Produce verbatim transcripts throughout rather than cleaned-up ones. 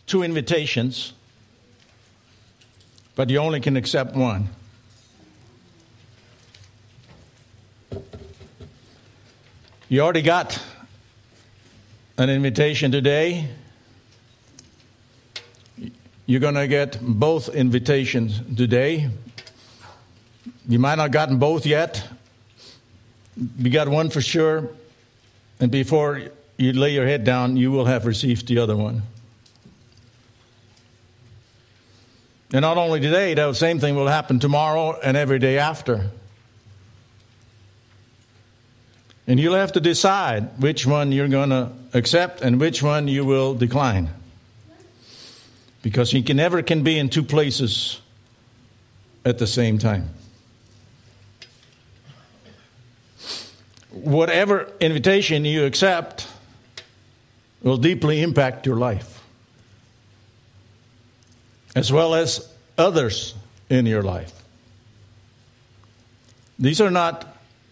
two invitations, but you only can accept one. You already got an invitation today. You're going to get both invitations today. You might not have gotten both yet. You got one for sure. And before you lay your head down, you will have received the other one. And not only today, the same thing will happen tomorrow and every day after. And you'll have to decide which one you're going to accept and which one you will decline. Because you can never can be in two places at the same time. Whatever invitation you accept will deeply impact your life, as well as others in your life. These are not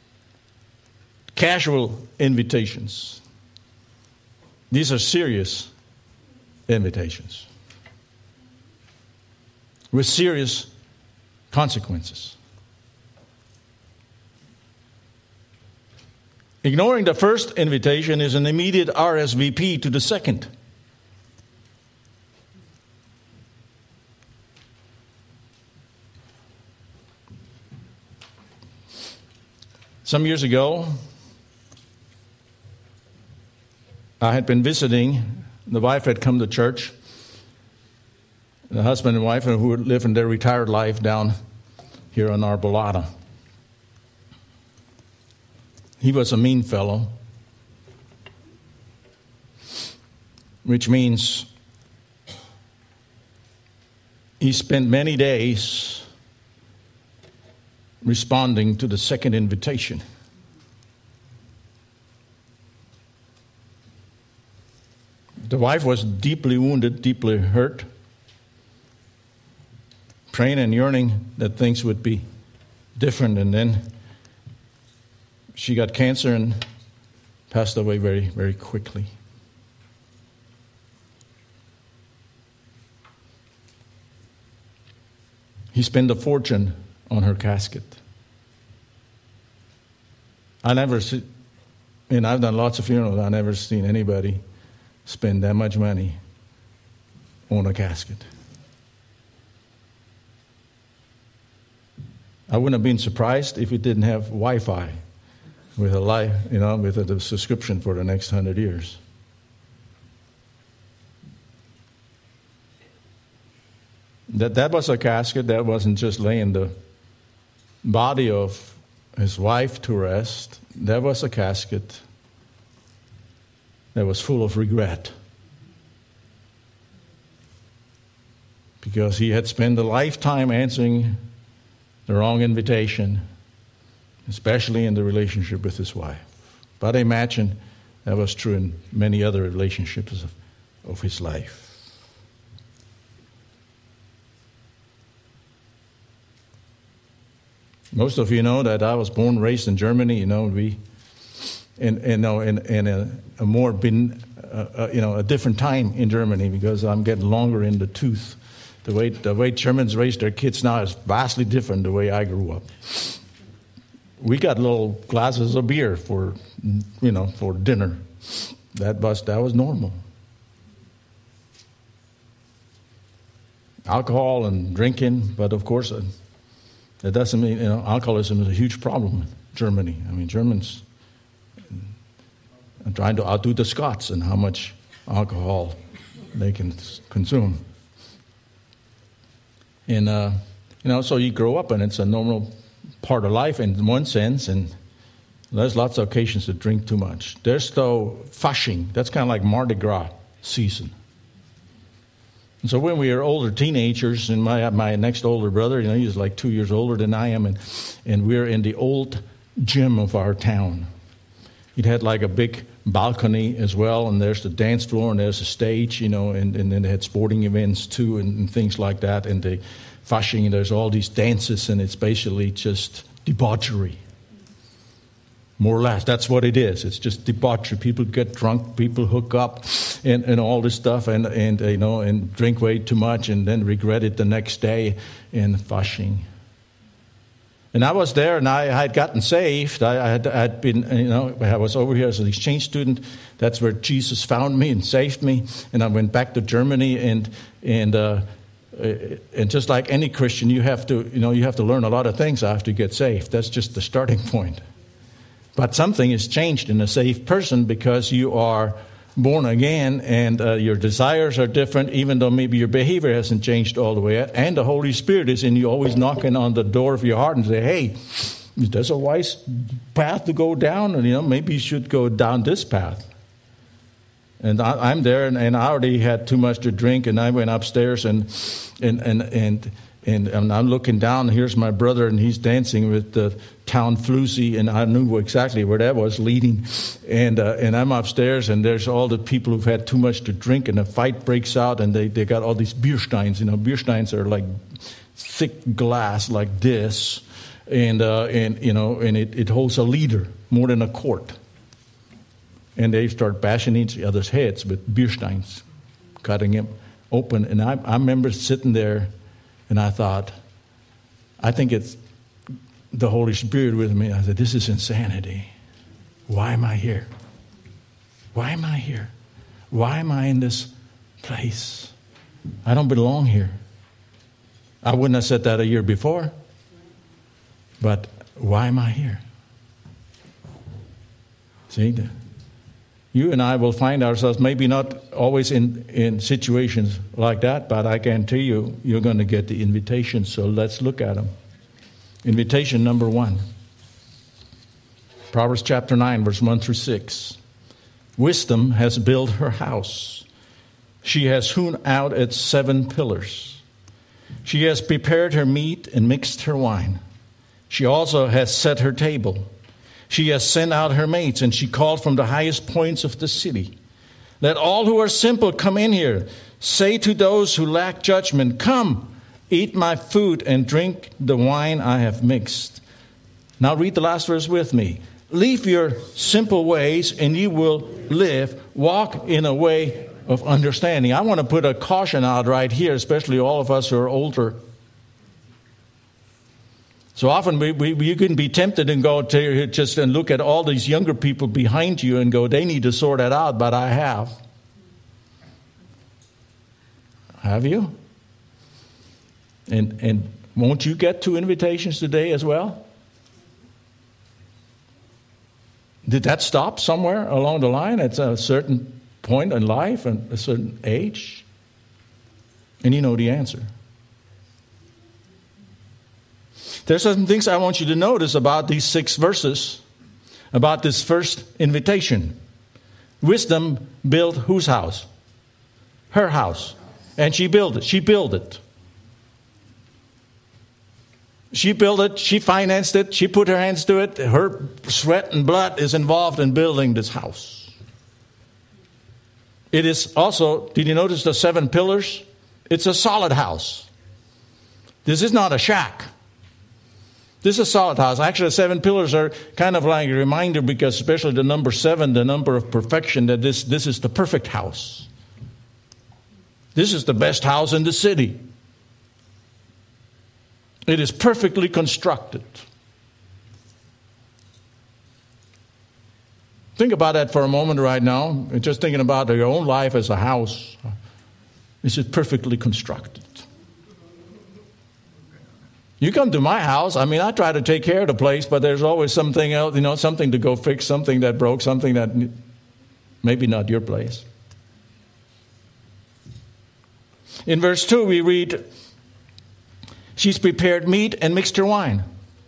casual invitations. These are serious invitations with serious consequences. Ignoring the first invitation is an immediate R S V P to the second. Some years ago, I had been visiting. The wife had come to church. The husband and wife who were living their retired life down here on Arbolada. He was a mean fellow, which means he spent many days responding to the second invitation. The wife was deeply wounded, deeply hurt, praying and yearning that things would be different, and then she got cancer and passed away very, very quickly. He spent a fortune on her casket. I never see, and I've done lots of funerals, I've never seen anybody spend that much money on a casket. I wouldn't have been surprised if it didn't have Wi-Fi with a life, you know, with a subscription for the next hundred years. That that was a casket that wasn't just laying the body of his wife to rest. That was a casket that was full of regret, because he had spent a lifetime answering the wrong invitation, especially in the relationship with his wife. But I imagine that was true in many other relationships of, of his life. Most of you know that I was born and raised in Germany. You know, we, in in in, in a, a more been, uh, uh, you know, a different time in Germany, because I'm getting longer in the tooth. The way the way Germans raise their kids now is vastly different the way I grew up. We got little glasses of beer for, you know, for dinner. That was that was normal. Alcohol and drinking, but of course, uh, that doesn't mean, you know, alcoholism is a huge problem in Germany. I mean, Germans are trying to outdo the Scots in how much alcohol they can consume. And uh, you know, so you grow up, and it's a normal part of life in one sense, and there's lots of occasions to drink too much. There's though Fasching. That's kind of like Mardi Gras season. And so when we were older teenagers, and my my next older brother, you know, he was like two years older than I am, and and we we're in the old gym of our town. It had like a big balcony as well, and there's the dance floor, and there's a stage, you know, and, and then they had sporting events too, and, and things like that. And the Fasching, there's all these dances, and it's basically just debauchery. More or less, that's what it is. It's just debauchery. People get drunk, people hook up, and, and all this stuff, and and you know, and drink way too much, and then regret it the next day, and fushing. And I was there, and I had gotten saved. I, I had I had been, you know, I was over here as an exchange student. That's where Jesus found me and saved me. And I went back to Germany, and and uh, and just like any Christian, you have to, you know, you have to learn a lot of things after you get saved. That's just the starting point. But something is changed in a saved person because you are born again, and uh, your desires are different, even though maybe your behavior hasn't changed all the way yet. And the Holy Spirit is in you, always knocking on the door of your heart and say, hey, there's a wise path to go down, and you know, maybe you should go down this path. And I, I'm there, and, and I already had too much to drink, and I went upstairs, and and and and and, and I'm looking down. Here's my brother, and he's dancing with the town floozy, and I knew exactly where that was leading. And uh, and I'm upstairs, and there's all the people who've had too much to drink, and a fight breaks out, and they, they got all these Biersteins. You know, Biersteins are like thick glass like this, and uh, and you know, and it, it holds a liter more than a quart. And they start bashing each other's heads with Biersteins, cutting them open. And I, I remember sitting there, and I thought, I think it's the Holy Spirit with me. I said, this is insanity. Why am I here? Why am I here? Why am I in this place? I don't belong here. I wouldn't have said that a year before. But why am I here? See, you and I will find ourselves maybe not always in, in situations like that, but I guarantee you, you're going to get the invitation. So let's look at them. Invitation number one. Proverbs chapter nine, verse one through six. Wisdom has built her house. She has hewn out its seven pillars. She has prepared her meat and mixed her wine. She also has set her table. She has sent out her maids, and she called from the highest points of the city. Let all who are simple come in here. Say to those who lack judgment, come, eat my food and drink the wine I have mixed. Now read the last verse with me. Leave your simple ways, and you will live. Walk in a way of understanding. I want to put a caution out right here, especially all of us who are older. So often we, we, you can be tempted and go to just and look at all these younger people behind you and go, they need to sort that out, but I have. Have you? And and won't you get two invitations today as well? Did that stop somewhere along the line at a certain point in life and a certain age? And you know the answer. There's some things I want you to notice about these six verses, about this first invitation. Wisdom built whose house? Her house. And she built it. She built it. She built it. She financed it. She put her hands to it. Her sweat and blood is involved in building this house. It is also, did you notice the seven pillars? It's a solid house. This is not a shack. This is a solid house. Actually, the seven pillars are kind of like a reminder, because especially the number seven, the number of perfection, that this, this is the perfect house. This is the best house in the city. It is perfectly constructed. Think about that for a moment right now. You're just thinking about your own life as a house. Is it perfectly constructed? You come to my house, I mean, I try to take care of the place, but there's always something else, you know, something to go fix, something that broke, something that maybe not your place. In verse two, we read, she's prepared meat and mixed her wine.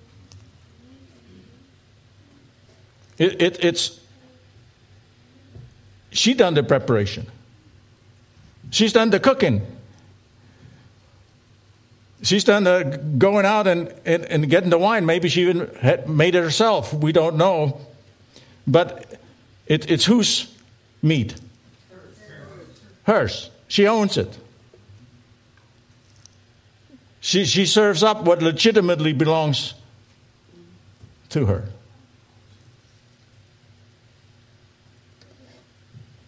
It, it, it's, she done the preparation. She's done the cooking. She's done the going out and, and, and getting the wine. Maybe she even had made it herself. We don't know. But it, it's whose meat? Hers. She owns it. She, she serves up what legitimately belongs to her.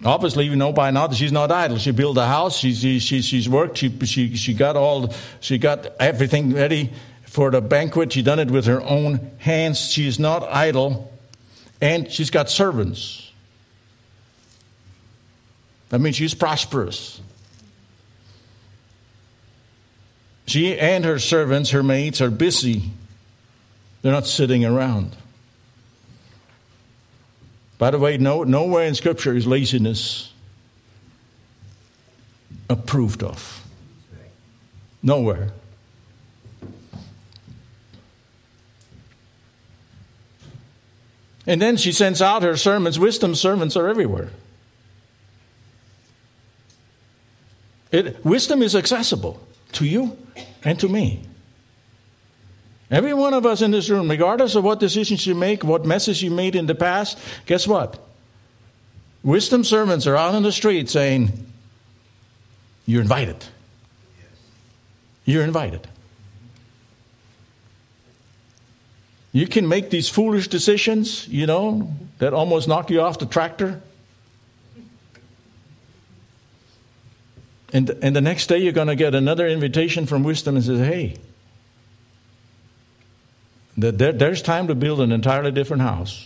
Obviously, you know by now that she's not idle. She built a house. She, she, she, she's worked. She, she, she got all. She got everything ready for the banquet. She done it with her own hands. She's not idle, and she's got servants. That means she's prosperous. She and her servants, her maids, are busy. They're not sitting around. By the way, no, nowhere in Scripture is laziness approved of. Nowhere. And then she sends out her servants. Wisdom servants are everywhere. It, wisdom is accessible to you and to me. Every one of us in this room, regardless of what decisions you make, what messes you made in the past, guess what? Wisdom servants are out on the street saying, you're invited. You're invited. You can make these foolish decisions, you know, that almost knock you off the tractor. And, and the next day you're going to get another invitation from wisdom and says, hey, there, there's time to build an entirely different house.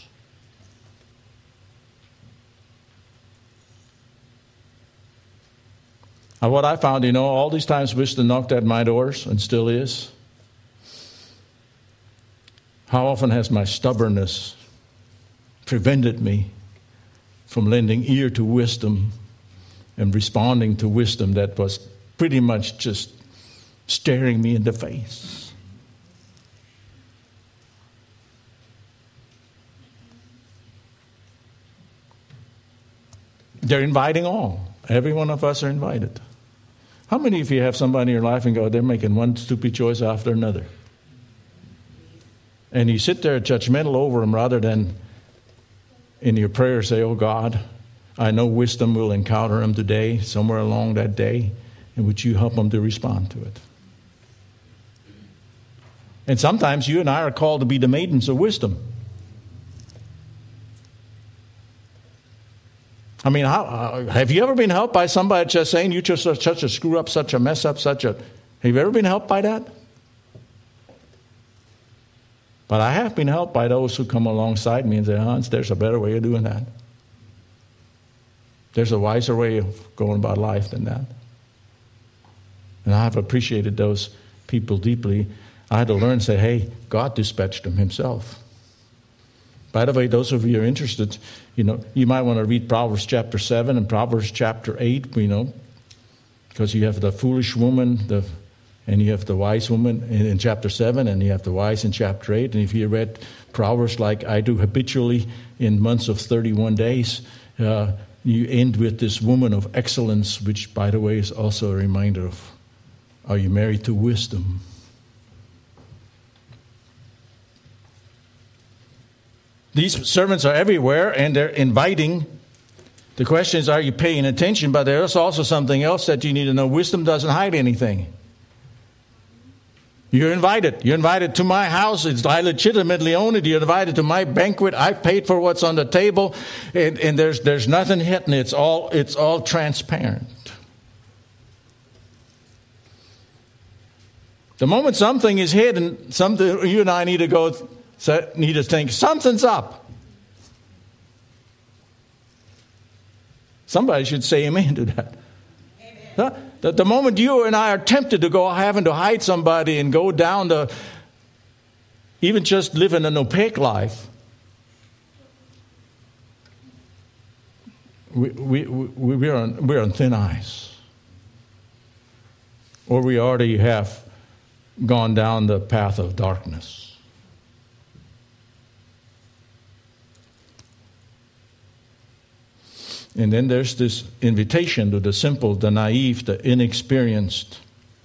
And what I found, you know, all these times wisdom knocked at my doors and still is. How often has my stubbornness prevented me from lending ear to wisdom and responding to wisdom that was pretty much just staring me in the face? They're inviting all. Every one of us are invited. How many of you have somebody in your life and go, they're making one stupid choice after another? And you sit there judgmental over them rather than in your prayer say, oh God, I know wisdom will encounter them today, somewhere along that day, and would you help them to respond to it? And sometimes you and I are called to be the maidens of wisdom. I mean, how, uh, have you ever been helped by somebody just saying you just are such a screw up, such a mess up, such a... Have you ever been helped by that? But I have been helped by those who come alongside me and say, Hans, there's a better way of doing that. There's a wiser way of going about life than that. And I have appreciated those people deeply. I had to learn and say, hey, God dispatched them himself. By the way, those of you who are interested, you know, you might want to read Proverbs chapter seven and Proverbs chapter eight, you know, because you have the foolish woman, the and you have the wise woman in, in chapter seven, and you have the wise in chapter eight. And if you read Proverbs like I do habitually in months of thirty-one days, uh, you end with this woman of excellence, which, by the way, is also a reminder of, are you married to wisdom? These servants are everywhere, and they're inviting. The question is, are you paying attention? But there's also something else that you need to know. Wisdom doesn't hide anything. You're invited. You're invited to my house. It's, I legitimately own it. You're invited to my banquet. I paid for what's on the table, and, and there's there's nothing hidden. It's all it's all transparent. The moment something is hidden, something you and I need to go. So need to think, something's up. Somebody should say amen to that. Amen. Huh? The, the moment you and I are tempted to go having to hide somebody and go down to even just living an opaque life, we, we, we, we're, on, we're on thin ice. Or we already have gone down the path of darkness. And then there's this invitation to the simple, the naive, the inexperienced.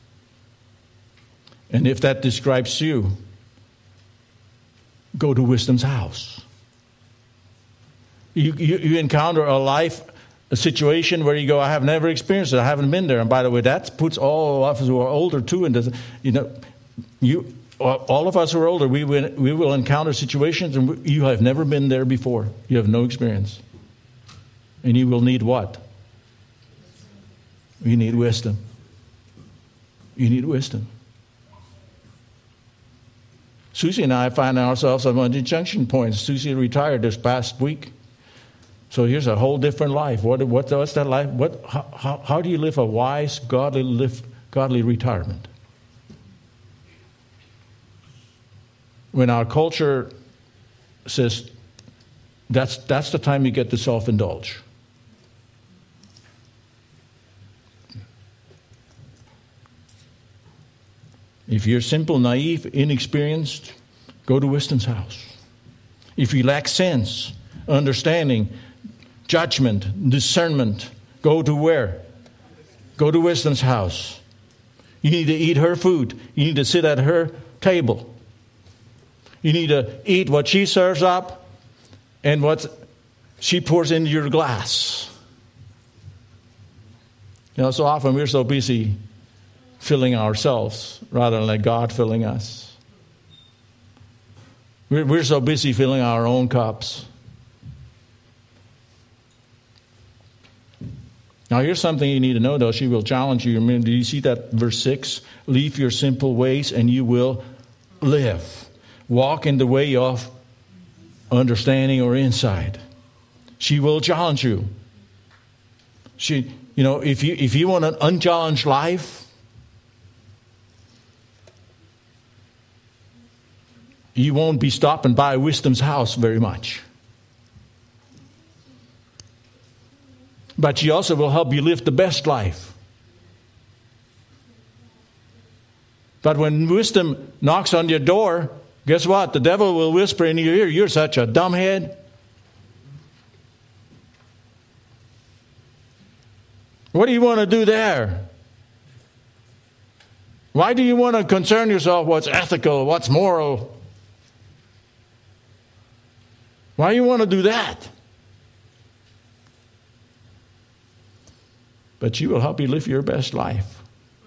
And if that describes you, go to wisdom's house. You, you, you encounter a life, a situation where you go, I have never experienced it. I haven't been there. And by the way, that puts all of us who are older too into, you know, you, all of us who are older, we will, we will encounter situations and you have never been there before. You have no experience. And you will need what? You need wisdom. You need wisdom. Susie and I find ourselves at one of the junction points. Susie retired this past week. So here's a whole different life. What, what, what's that life? What, how, how, how do you live a wise, godly, live, godly retirement? When our culture says that's, that's the time you get to self-indulge. If you're simple, naive, inexperienced, go to wisdom's house. If you lack sense, understanding, judgment, discernment, go to where? Go to wisdom's house. You need to eat her food. You need to sit at her table. You need to eat what she serves up and what she pours into your glass. You know, so often we're so busy filling ourselves rather than let God filling us. We're, we're so busy filling our own cups. Now here's something you need to know though. She will challenge you. I mean, do you see that verse six? Leave your simple ways and you will live. Walk in the way of understanding or insight. She will challenge you. She, you know, if you if you want an unchallenged life, you won't be stopping by wisdom's house very much. But she also will help you live the best life. But when wisdom knocks on your door, guess what? The devil will whisper in your ear, you're such a dumbhead. What do you want to do there? Why do you want to concern yourself what's ethical, what's moral? Why do you want to do that? But she will help you live your best life.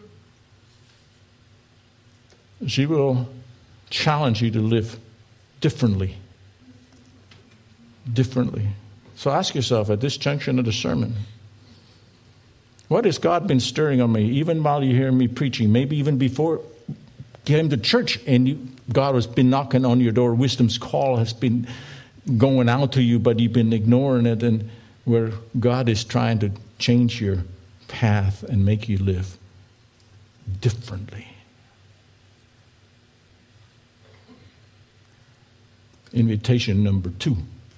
She will challenge you to live differently. Differently. So ask yourself at this junction of the sermon, what has God been stirring on me, even while you hear me preaching, maybe even before you came to church and you, God has been knocking on your door, wisdom's call has been going out to you, but you've been ignoring it, and where God is trying to change your path and make you live differently. Invitation number two.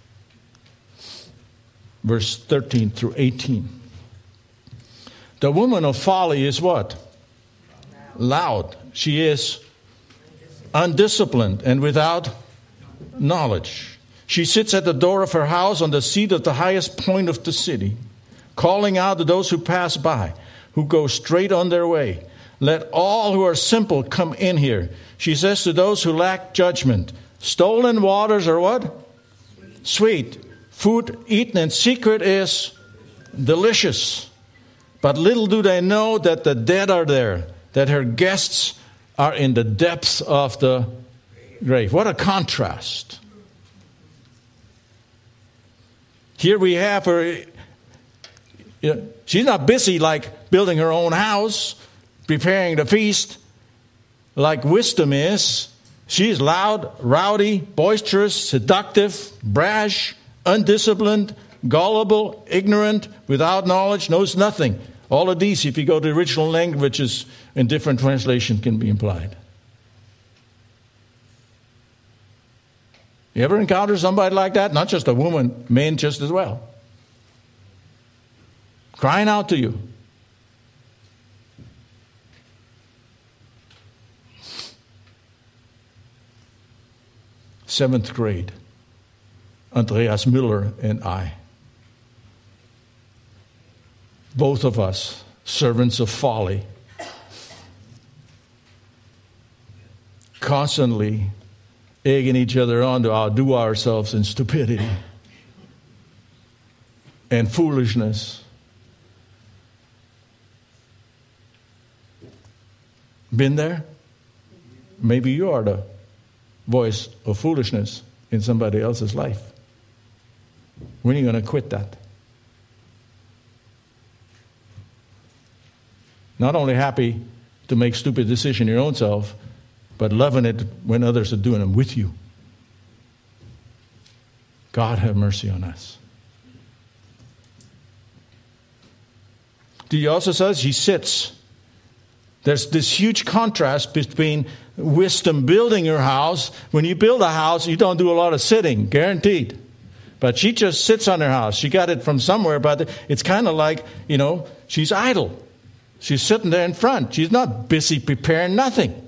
Verse thirteen through eighteen. The woman of folly is what? Loud. She is undisciplined and without knowledge. She sits at the door of her house on the seat of the highest point of the city, calling out to those who pass by, who go straight on their way. Let all who are simple come in here. She says to those who lack judgment, stolen waters are what? Sweet. Food eaten in secret is delicious. But little do they know that the dead are there, that her guests are in the depths of the grave. What a contrast. Here we have her, you know, she's not busy like building her own house, preparing the feast like wisdom is. She's loud, rowdy, boisterous, seductive, brash, undisciplined, gullible, ignorant, without knowledge, knows nothing. All of these, if you go to original languages in different translations, can be implied. You ever encounter somebody like that? Not just a woman, men just as well. Crying out to you. Seventh grade. Andreas Miller and I. Both of us, servants of folly. Constantly egging each other on to outdo ourselves in stupidity and foolishness. Been there? Maybe you are the voice of foolishness in somebody else's life. When are you going to quit that? Not only happy to make stupid decisions your own self, but loving it when others are doing them with you. God have mercy on us. He also says he sits. There's this huge contrast between wisdom building your house. When you build a house, you don't do a lot of sitting, guaranteed. But she just sits on her house. She got it from somewhere, but it's kind of like, you know, she's idle. She's sitting there in front. She's not busy preparing nothing.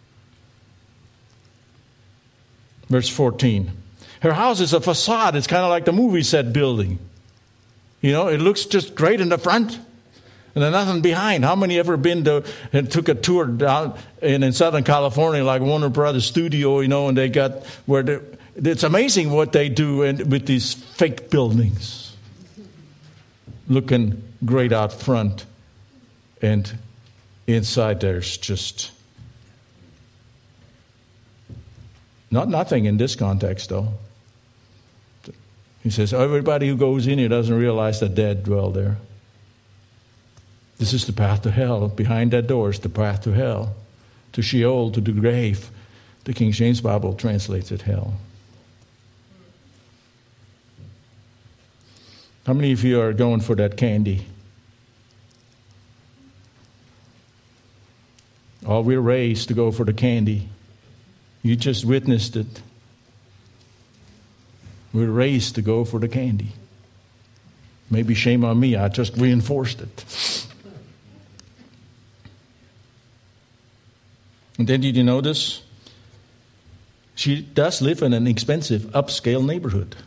Verse fourteen. Her house is a facade. It's kind of like the movie set building. You know, it looks just great in the front, and there's nothing behind. How many ever been to and took a tour down in, in Southern California, like Warner Brothers Studio, you know, and they got where they, it's amazing what they do and with these fake buildings, looking great out front, and inside there's just not nothing in this context, though. He says, everybody who goes in here doesn't realize the dead dwell there. This is the path to hell. Behind that door is the path to hell, to Sheol, to the grave. The King James Bible translates it hell. How many of you are going for that candy? Oh, we're raised to go for the candy. You just witnessed it. We're raised to go for the candy. Maybe shame on me, I just reinforced it. And then did you notice? She does live in an expensive, upscale neighborhood.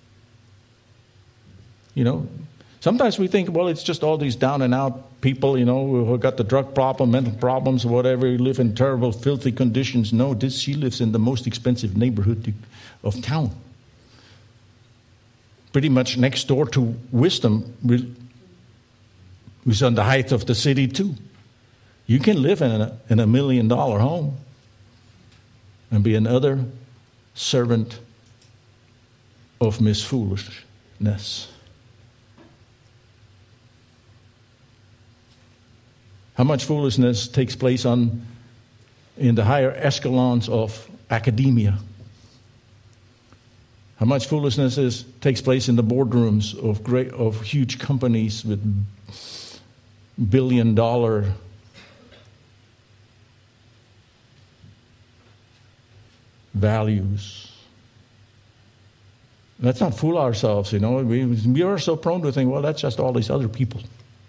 You know, sometimes we think, well, it's just all these down and out people, you know, who got the drug problem, mental problems, whatever, who live in terrible, filthy conditions. No, this she lives in the most expensive neighborhood of town. Pretty much next door to Wisdom, who's on the height of the city too. You can live in a, in a million dollar home and be another servant of Miss Foolishness. How much foolishness takes place on in the higher echelons of academia? How much foolishness is takes place in the boardrooms of great of huge companies with billion dollar values? Let's not fool ourselves, you know. We, we are so prone to think, well, that's just all these other people.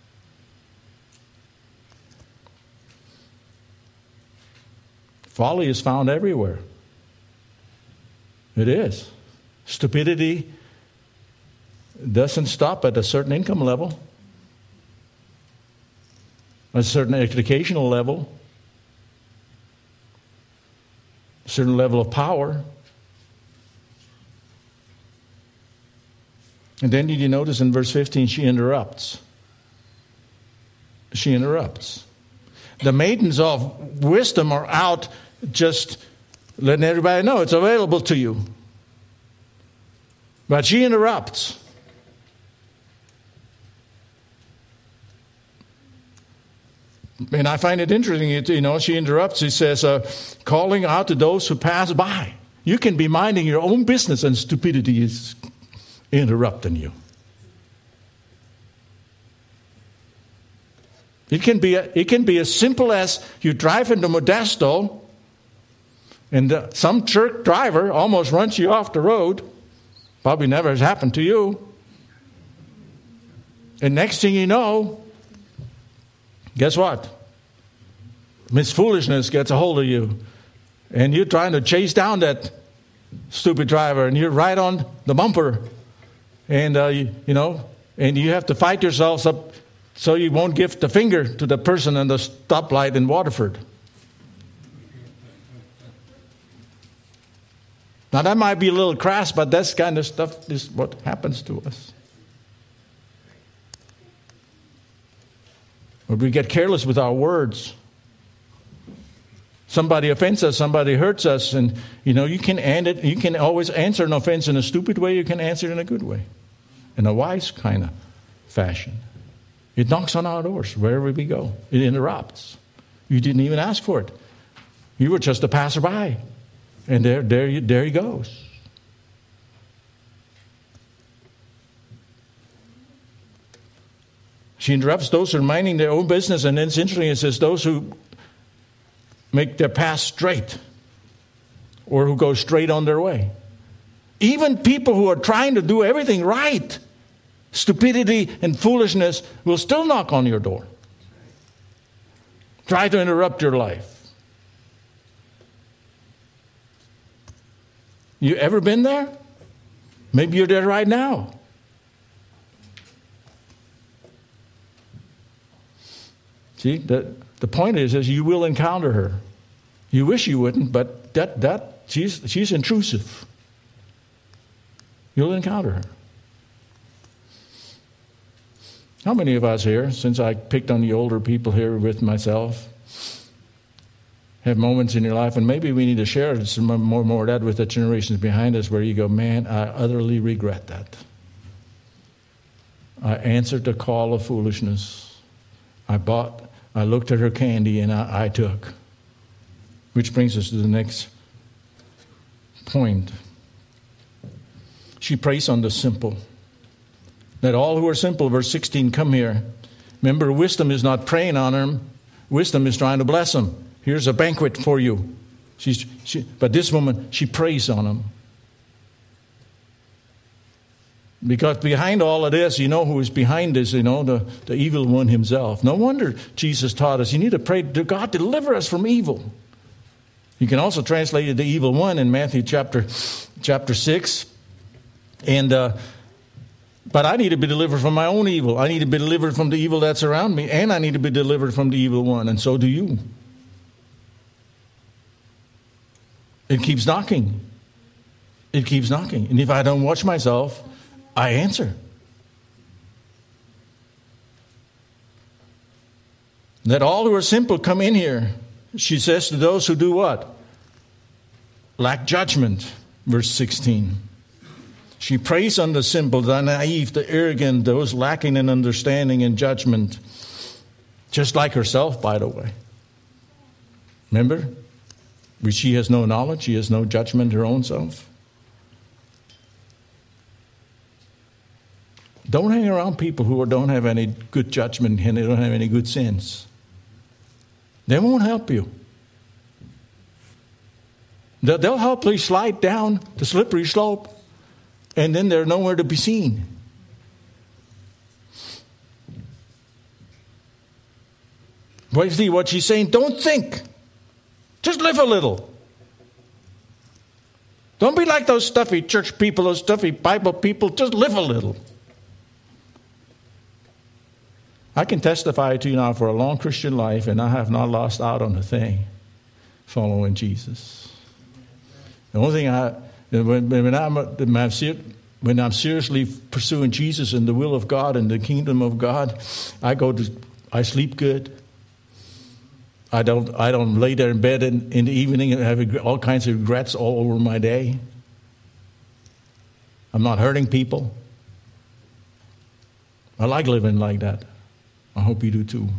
Folly is found everywhere. It is. Stupidity doesn't stop at a certain income level, a certain educational level, a certain level of power. And then did you notice in verse fifteen, she interrupts. She interrupts. The maidens of wisdom are out just letting everybody know it's available to you. But she interrupts. And I find it interesting, you know, she interrupts. She says, uh, calling out to those who pass by. You can be minding your own business and stupidity is interrupting you. It can be, a, it can be as simple as you drive into Modesto and uh, some jerk driver almost runs you off the road. Probably never has happened to you. And next thing you know, guess what? Miss Foolishness gets a hold of you. And you're trying to chase down that stupid driver. And you're right on the bumper. And, uh, you, you know, and you have to fight yourselves up so you won't give the finger to the person in the stoplight in Waterford. Now, that might be a little crass, but that's kind of stuff is what happens to us. Or we get careless with our words. Somebody offends us, somebody hurts us, and you know, you can end it, you can always answer an offense in a stupid way, you can answer it in a good way. In a wise kind of fashion. It knocks on our doors wherever we go. It interrupts. You didn't even ask for it. You were just a passerby. And there, there, you, there he goes. She interrupts those who are minding their own business, and then it's interesting, it says those who make their path straight or who go straight on their way. Even people who are trying to do everything right, stupidity and foolishness will still knock on your door. Try to interrupt your life. You ever been there? Maybe you're there right now. See, the, the point is, is you will encounter her. You wish you wouldn't, but that that she's she's intrusive. You'll encounter her. How many of us here, since I picked on the older people here with myself, have moments in your life, and maybe we need to share some more more of that with the generations behind us, where you go, man, I utterly regret that. I answered the call of foolishness. I bought, I looked at her candy and I, I took. Which brings us to the next point. She preys on the simple. Let all who are simple, verse sixteen, come here. Remember, wisdom is not preying on them. Wisdom is trying to bless them. Here's a banquet for you. She's, she, but this woman, she preys on them. Because behind all of this, you know who is behind this, you know, the, the evil one himself. No wonder Jesus taught us, you need to pray to God, deliver us from evil. You can also translate it, the evil one, in Matthew chapter, chapter six. And, uh, but I need to be delivered from my own evil. I need to be delivered from the evil that's around me. And I need to be delivered from the evil one. And so do you. It keeps knocking. It keeps knocking. And if I don't watch myself, I answer. Let all who are simple come in here. She says to those who do what? Lack judgment. Verse sixteen. She preys on the simple, the naive, the arrogant, those lacking in understanding and judgment. Just like herself, by the way. Remember? She has no knowledge. She has no judgment her own self. Don't hang around people who don't have any good judgment and they don't have any good sense. They won't help you. They'll help you slide down the slippery slope, and then they're nowhere to be seen. What you see, what she's saying, don't think. Just live a little. Don't be like those stuffy church people, those stuffy Bible people. Just live a little. I can testify to you now for a long Christian life, and I have not lost out on a thing following Jesus. The only thing I, when, when, I'm, when I'm seriously pursuing Jesus and the will of God and the kingdom of God, I go to, I sleep good. I don't, I don't lay there in bed in, in the evening and have all kinds of regrets all over my day. I'm not hurting people. I like living like that. I hope you do too.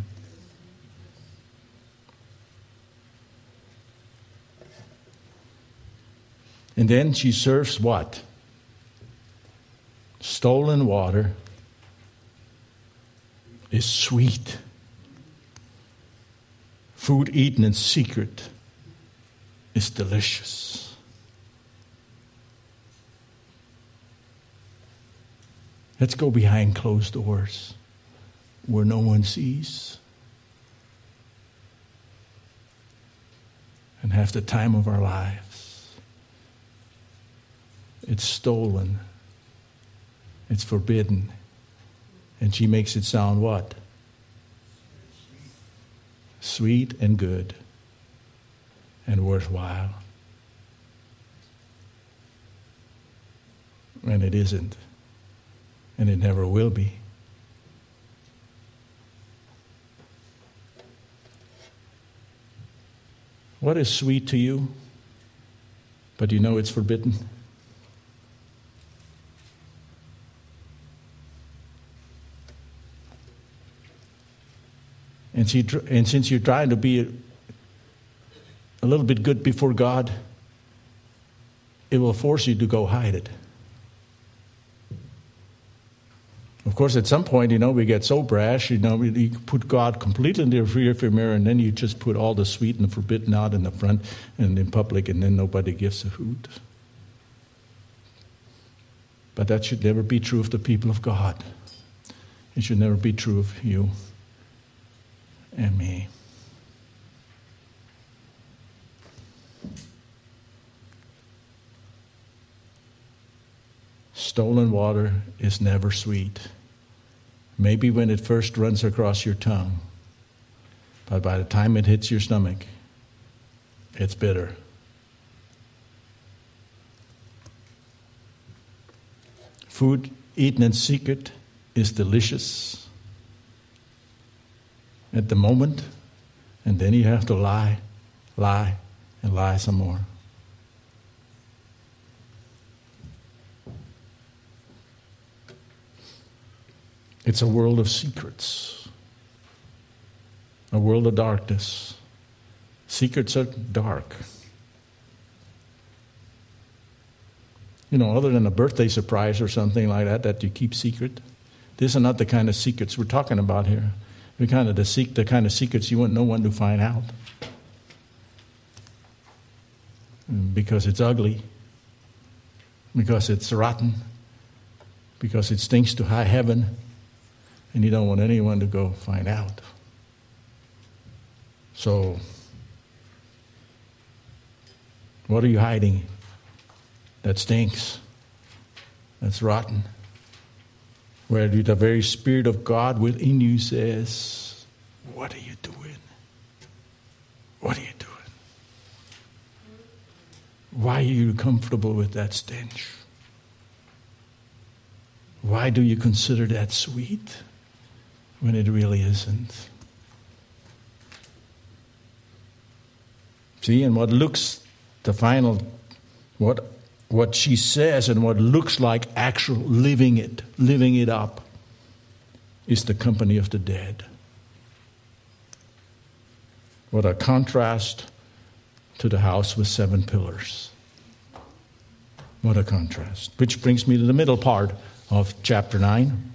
And then she serves what? Stolen water is sweet. Food eaten in secret is delicious. Let's go behind closed doors where no one sees and have the time of our lives. It's stolen. It's forbidden. And she makes it sound what? Sweet and good and worthwhile. And it isn't. And it never will be. What is sweet to you, but you know it's forbidden? And, she, and since you're trying to be a, a little bit good before God, it will force you to go hide it. Of course, at some point, you know, we get so brash, you know, we put God completely in the rearview mirror, and then you just put all the sweet and the forbidden out in the front and in public, and then nobody gives a hoot. But that should never be true of the people of God. It should never be true of you and me. Stolen water is never sweet. Maybe when it first runs across your tongue, but by the time it hits your stomach, it's bitter. Food eaten in secret is delicious at the moment, and then you have to lie, lie, and lie some more. It's a world of secrets, a world of darkness. Secrets are dark. You know, other than a birthday surprise or something like that that you keep secret, these are not the kind of secrets we're talking about here. They're kind of the, se- the kind of secrets you want no one to find out. Because it's ugly, because it's rotten, because it stinks to high heaven, and you don't want anyone to go find out. So, what are you hiding that stinks, that's rotten? Where the very Spirit of God within you says, what are you doing? What are you doing? Why are you comfortable with that stench? Why do you consider that sweet when it really isn't? See, and what looks, the final, what what she says and what looks like actual living it, living it up, is the company of the dead. What a contrast to the house with seven pillars. What a contrast. Which brings me to the middle part of chapter nine.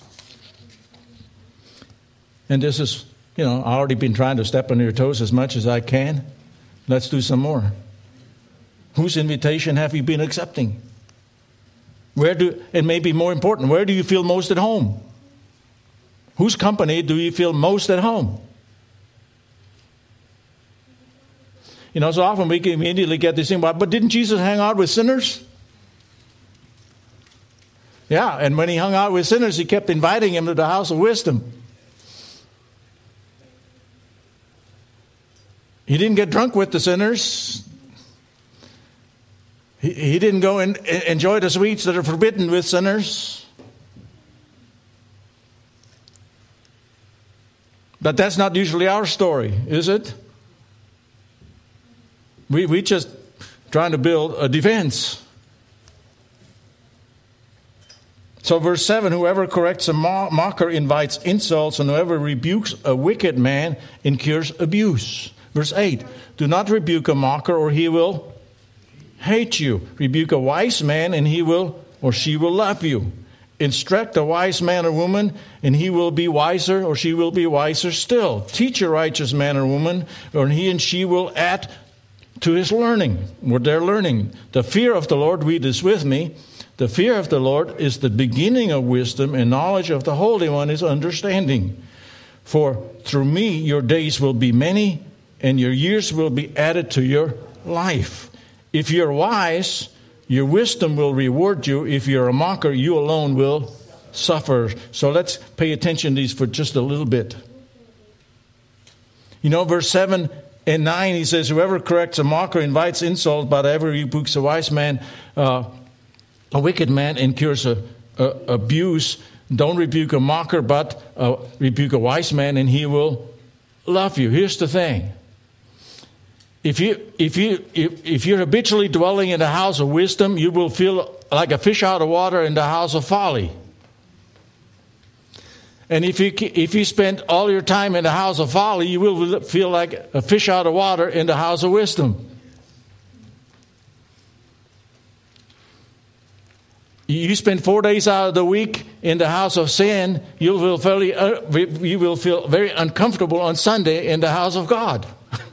And this is, you know, I've already been trying to step on your toes as much as I can. Let's do some more. Whose invitation have you been accepting? Where do, and maybe more important, where do you feel most at home? Whose company do you feel most at home? You know, so often we can immediately get this thing, but didn't Jesus hang out with sinners? Yeah, and when he hung out with sinners, he kept inviting them to the house of wisdom. He didn't get drunk with the sinners. He, he didn't go and enjoy the sweets that are forbidden with sinners. But that's not usually our story, is it? We we just trying to build a defense. So verse seven, whoever corrects a mocker invites insults, and whoever rebukes a wicked man incurs abuse. Verse eight, do not rebuke a mocker or he will hate you. Rebuke a wise man and he will or she will love you. Instruct a wise man or woman and he will be wiser or she will be wiser still. Teach a righteous man or woman or he and she will add to his learning, what they're learning. The fear of the Lord, read this with me. The fear of the Lord is the beginning of wisdom, and knowledge of the Holy One is understanding. For through me your days will be many, and your years will be added to your life. If you're wise, your wisdom will reward you. If you're a mocker, you alone will suffer. So let's pay attention to these for just a little bit. You know, verse seven and nine, he says, whoever corrects a mocker invites insult, but whoever rebukes a wise man, uh, a wicked man incurs a, a, abuse. Don't rebuke a mocker, but uh, rebuke a wise man, and he will love you. Here's the thing. If you if you if, if you're habitually dwelling in the house of wisdom, you will feel like a fish out of water in the house of folly. And if you if you spend all your time in the house of folly, you will feel like a fish out of water in the house of wisdom. You spend four days out of the week in the house of sin, you will feel, you will feel very uncomfortable on Sunday in the house of God.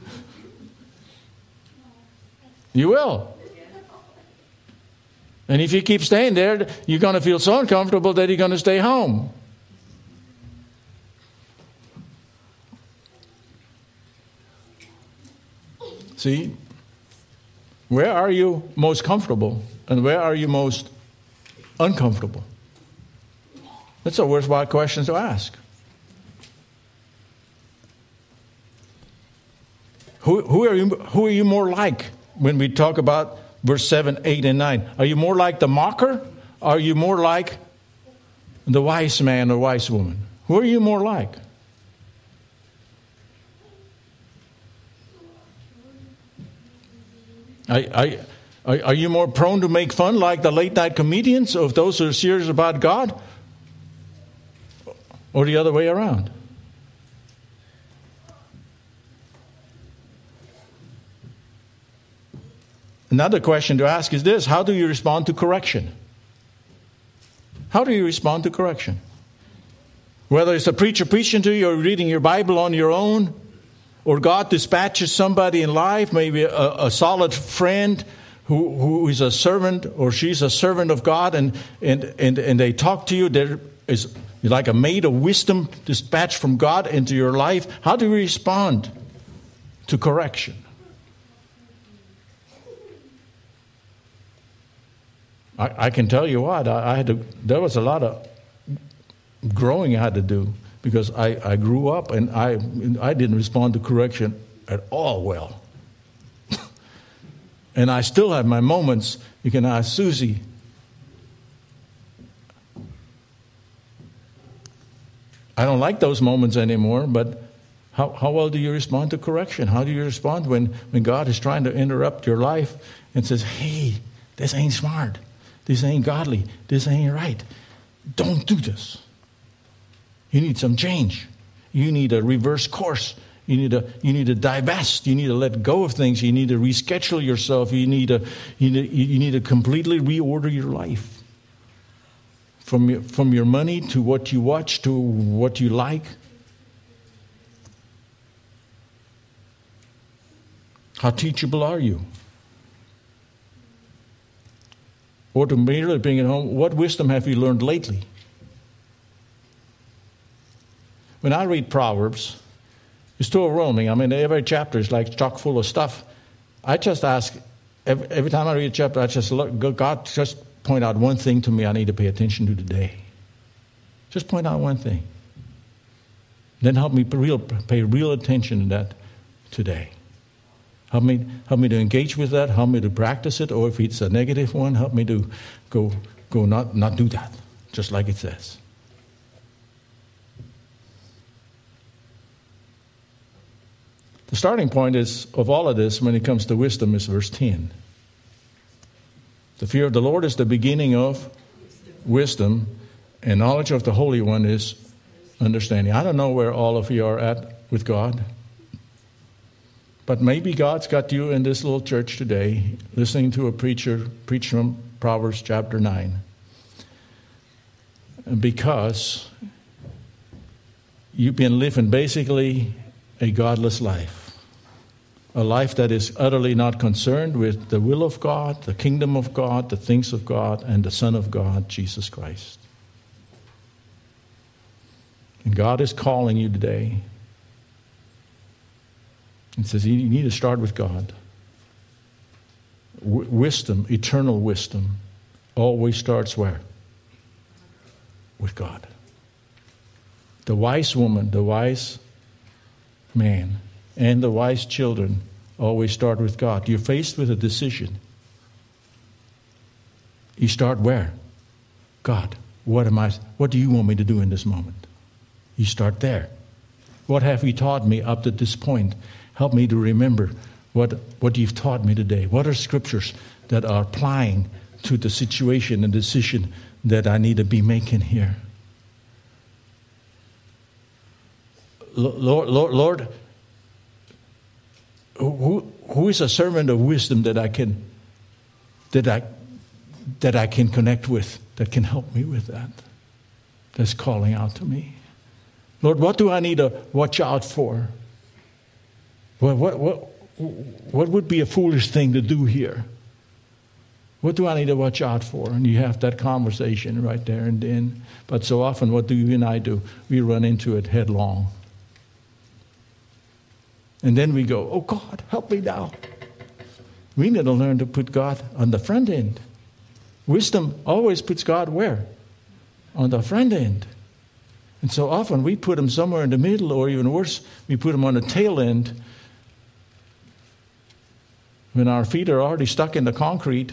You will. And if you keep staying there, you're going to feel so uncomfortable that you're going to stay home. See, where are you most comfortable and where are you most uncomfortable? That's a worthwhile question to ask. Who, who are you? Who are you more like when we talk about verse seven, eight, and nine? Are you more like the mocker? Are you more like the wise man or wise woman? Who are you more like? I, I, are you more prone to make fun like the late night comedians of those who are serious about God? Or the other way around? Another question to ask is this: how do you respond to correction? How do you respond to correction? Whether it's a preacher preaching to you or reading your Bible on your own, or God dispatches somebody in life, maybe a, a solid friend who, who is a servant or she's a servant of God, and, and, and, and they talk to you. There is like a maid of wisdom dispatched from God into your life. How do you respond to correction? I, I can tell you what, I, I had to, there was a lot of growing I had to do. Because I, I grew up and I I didn't respond to correction at all well. And I still have my moments. You can ask Susie. I don't like those moments anymore, but how, how well do you respond to correction? How do you respond when, when God is trying to interrupt your life and says, hey, this ain't smart. This ain't godly. This ain't right. Don't do this. You need some change. You need a reverse course. You need to you need to divest. You need to let go of things. You need to reschedule yourself. You need to you need, you need to completely reorder your life. From your, from your money to what you watch to what you like. How teachable are you? Or to merely bring it home, what wisdom have you learned lately? When I read Proverbs, it's too overwhelming. I mean, every chapter is like chock full of stuff. I just ask, every, every time I read a chapter, I just look, God, just point out one thing to me I need to pay attention to today. Just point out one thing. Then help me real, pay real attention to that today. Help me, help me to engage with that. Help me to practice it. Or if it's a negative one, help me to go, go not, not do that, just like it says. The starting point is of all of this when it comes to wisdom is verse ten. The fear of the Lord is the beginning of wisdom, and knowledge of the Holy One is understanding. I don't know where all of you are at with God, but maybe God's got you in this little church today listening to a preacher preach from Proverbs chapter nine. Because you've been living basically a godless life, a life that is utterly not concerned with the will of God, the kingdom of God, the things of God, and the Son of God, Jesus Christ. And God is calling you today and says you need to start with God. W- wisdom, eternal wisdom, always starts where? With God. The wise woman, the wise man, and the wise children always start with God. You're faced with a decision. You start where? God, what am I? What do you want me to do in this moment? You start there. What have you taught me up to this point? Help me to remember what, what you've taught me today. What are scriptures that are applying to the situation and decision that I need to be making here? Lord, Lord, Lord, who, who is a servant of wisdom that I can that I that I can connect with, that can help me with that, that's calling out to me? Lord, what do I need to watch out for? What what what what would be a foolish thing to do here? What do I need to watch out for? And you have that conversation right there and then. But so often, what do you and I do? We run into it headlong. And then we go, oh God, help me now. We need to learn to put God on the front end. Wisdom always puts God where? On the front end. And so often we put him somewhere in the middle, or even worse, we put him on the tail end when our feet are already stuck in the concrete.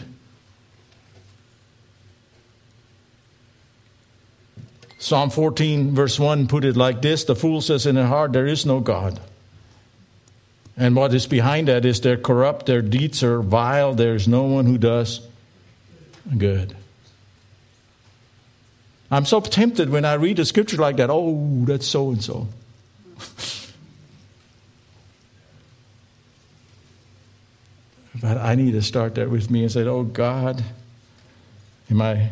Psalm fourteen, verse one, put it like this: the fool says in their heart, there is no God. And what is behind that is they're corrupt, their deeds are vile, there's no one who does good. I'm so tempted when I read a scripture like that. Oh, that's so and so. But I need to start there with me and say, oh God, am I...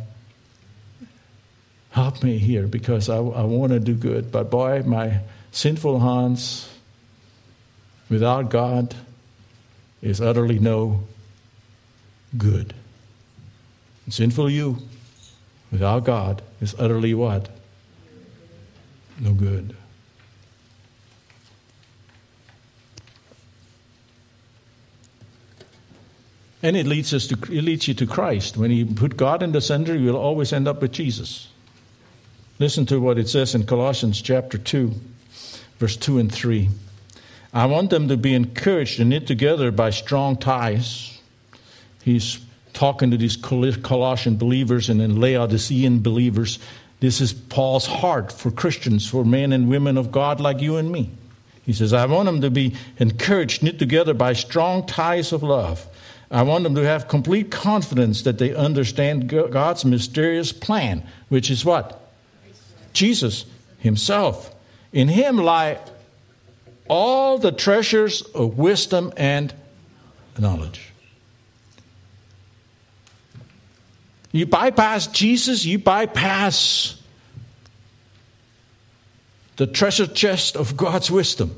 help me here, because I, I want to do good. But boy, my sinful hands without God is utterly no good. And sinful you without God is utterly what? No good. And it leads us to it leads you to Christ. When you put God in the center, you'll always end up with Jesus. Listen to what it says in Colossians chapter two, verse two and three. I want them to be encouraged and knit together by strong ties. He's talking to these Colossian believers and then Laodicean believers. This is Paul's heart for Christians, for men and women of God like you and me. He says, I want them to be encouraged, knit together by strong ties of love. I want them to have complete confidence that they understand God's mysterious plan, which is what? Jesus himself. In him lie all the treasures of wisdom and knowledge. You bypass Jesus, you bypass the treasure chest of God's wisdom.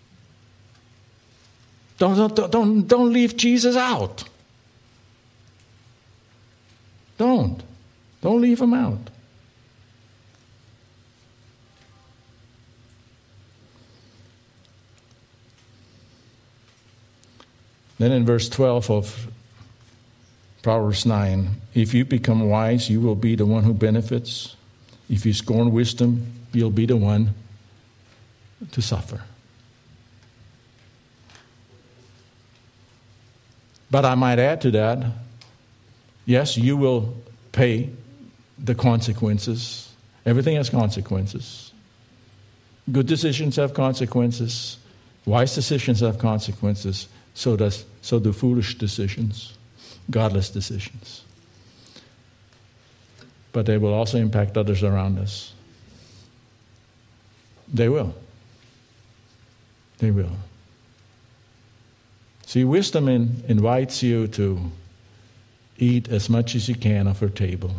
Don't, don't, don't, don't leave Jesus out. Don't. Don't leave him out. Then in verse twelve of Proverbs nine, if you become wise, you will be the one who benefits. If you scorn wisdom, you'll be the one to suffer. But I might add to that, yes, you will pay the consequences. Everything has consequences. Good decisions have consequences. Wise decisions have consequences. So does so do foolish decisions, godless decisions. But they will also impact others around us. They will. They will. See, wisdom in, invites you to eat as much as you can off her table.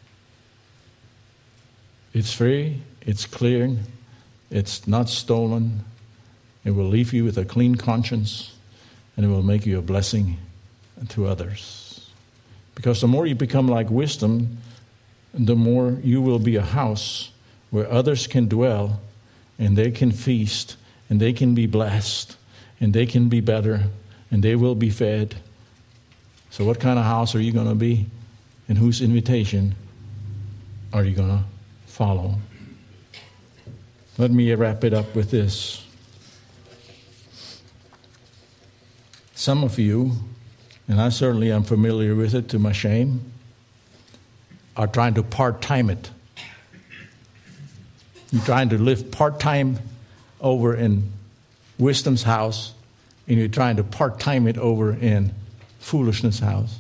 It's free, it's clear, it's not stolen. It will leave you with a clean conscience, and it will make you a blessing to others. Because the more you become like wisdom, the more you will be a house where others can dwell, and they can feast, and they can be blessed, and they can be better, and they will be fed. So what kind of house are you going to be? And whose invitation are you going to follow? Let me wrap it up with this. Some of you, and I certainly am familiar with it to my shame, are trying to part-time it. You're trying to live part-time over in wisdom's house, and you're trying to part-time it over in foolishness' house.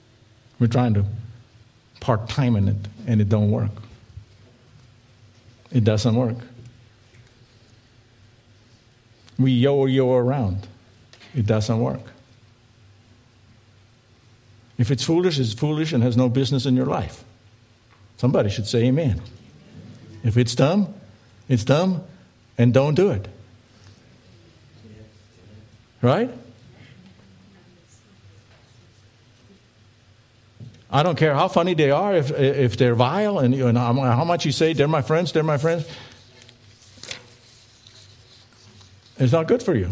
We're trying to part-time in it, and it don't work. It doesn't work. We yo-yo around. It doesn't work. If it's foolish, it's foolish and has no business in your life. Somebody should say amen. If it's dumb, it's dumb, and don't do it. Right? I don't care how funny they are, if if they're vile, and, and how much you say, they're my friends, they're my friends. It's not good for you.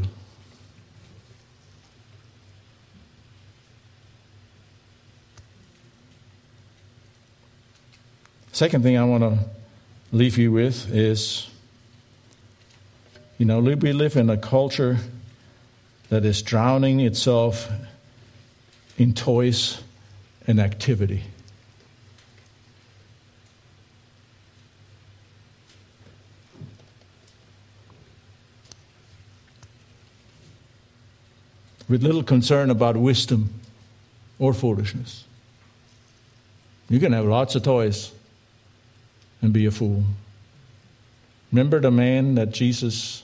Second thing I want to leave you with is, you know, we live in a culture that is drowning itself in toys and activity. With little concern about wisdom or foolishness. You can have lots of toys and be a fool. Remember the man that Jesus,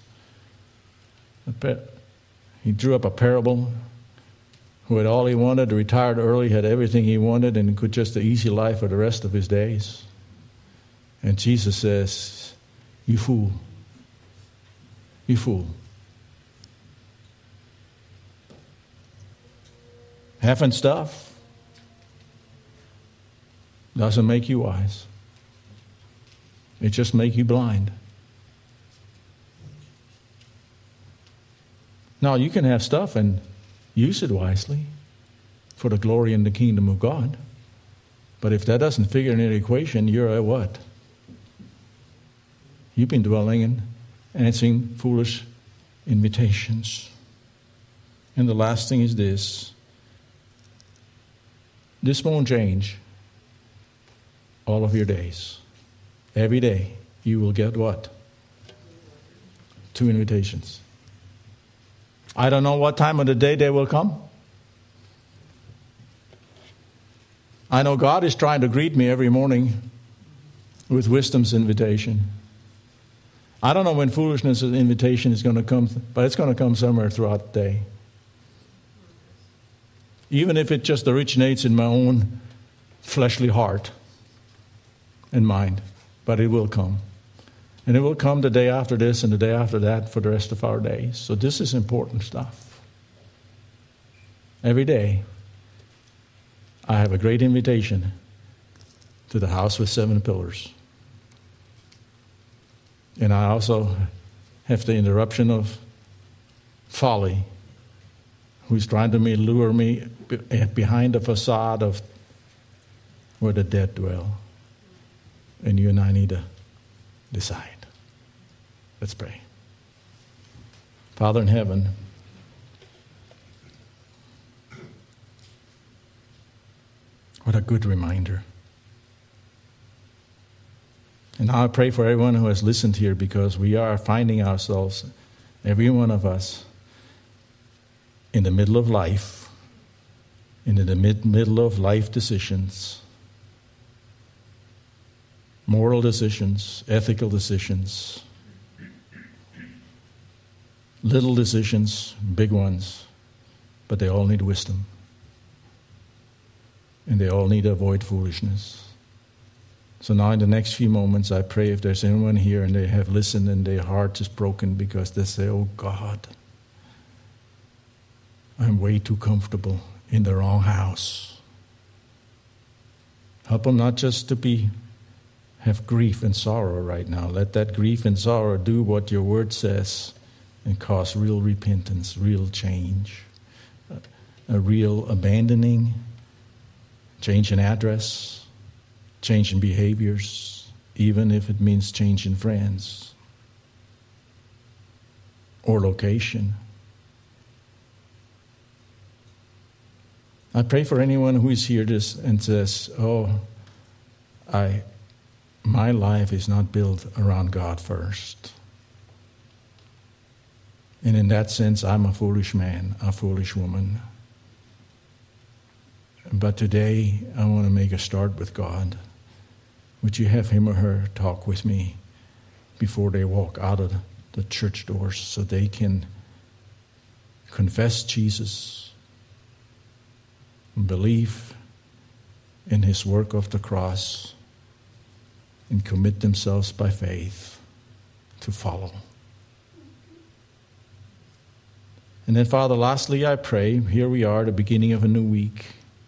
he drew up a parable, who had all he wanted, retired early, had everything he wanted, and could just an easy life for the rest of his days. And Jesus says, you fool. You fool. Having stuff doesn't make you wise. It just makes you blind. Now, you can have stuff and use it wisely for the glory and the kingdom of God. But if that doesn't figure in the equation, you're a what? You've been dwelling in answering foolish invitations. And the last thing is this. This won't change all of your days. Every day you will get what? Two invitations. I don't know what time of the day they will come. I know God is trying to greet me every morning with wisdom's invitation. I don't know when foolishness' invitation is going to come, but it's going to come somewhere throughout the day. Even if it just originates in my own fleshly heart and mind. But it will come. And it will come the day after this and the day after that for the rest of our days. So this is important stuff. Every day, I have a great invitation to the house with seven pillars. And I also have the interruption of folly, who's trying to lure me behind the facade of where the dead dwell. And you and I need to decide. Let's pray. Father in heaven, what a good reminder. And I pray for everyone who has listened here, because we are finding ourselves, every one of us, in the middle of life, in the mid- middle of life decisions. Moral decisions, ethical decisions, little decisions, big ones, but they all need wisdom. And they all need to avoid foolishness. So now in the next few moments, I pray if there's anyone here and they have listened and their heart is broken because they say, oh God, I'm way too comfortable in the wrong house. Help them not just to be have grief and sorrow right now. Let that grief and sorrow do what your word says and cause real repentance, real change, a real abandoning, change in address, change in behaviors, even if it means change in friends or location. I pray for anyone who is here this and says, oh, I... my life is not built around God first. And in that sense, I'm a foolish man, a foolish woman. But today, I want to make a start with God. Would you have him or her talk with me before they walk out of the church doors, so they can confess Jesus and believe in his work of the cross and commit themselves by faith to follow. And then, Father, lastly, I pray, here we are at the beginning of a new week,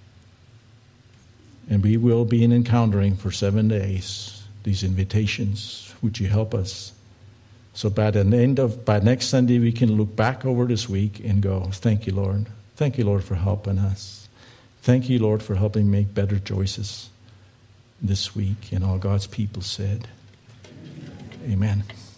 and we will be in encountering for seven days these invitations. Would you help us? So by the end of, by next Sunday, we can look back over this week and go, thank you, Lord. Thank you, Lord, for helping us. Thank you, Lord, for helping make better choices this week. And all God's people said, amen.